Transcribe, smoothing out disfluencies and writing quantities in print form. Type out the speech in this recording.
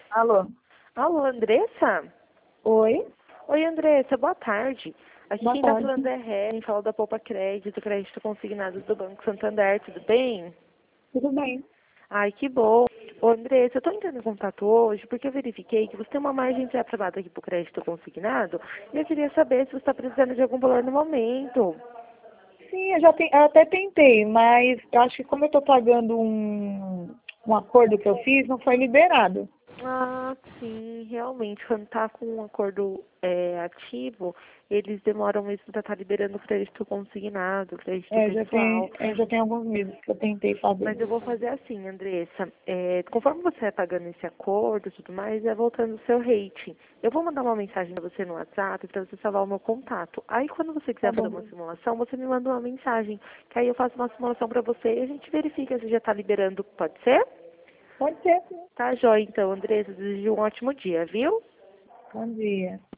Alô? Alô, Andressa? Oi? Oi, Andressa, boa tarde. Aqui Boa quem tá tarde. falando é Helen, fala da Poupa Crédito, crédito consignado do Banco Santander, tudo bem? Tudo bem? Ai, que bom. Ô, Andressa, eu tô entrando em contato hoje porque eu verifiquei que você tem uma margem pré-aprovada aqui pro crédito consignado e eu queria saber se você está precisando de algum valor no momento. Sim, eu até tentei, mas eu acho que como eu estou pagando um acordo que eu fiz, não foi liberado. Ah, sim, realmente, quando tá com um acordo ativo, eles demoram mesmo para estar liberando o crédito consignado, o crédito pessoal. Já tem alguns meses que eu tentei fazer. Mas eu vou fazer assim, Andressa. Conforme você vai pagando esse acordo e tudo mais, é voltando o seu rating. Eu vou mandar uma mensagem para você no WhatsApp para você salvar o meu contato. Aí, quando você Tá quiser fazer bom. uma simulação, você me manda uma mensagem. Que aí eu faço uma simulação para você e a gente verifica se já está liberando. Pode ser? Pode ser, sim. Tá, joia. Então, Andressa, desejo um ótimo dia, viu? Bom dia.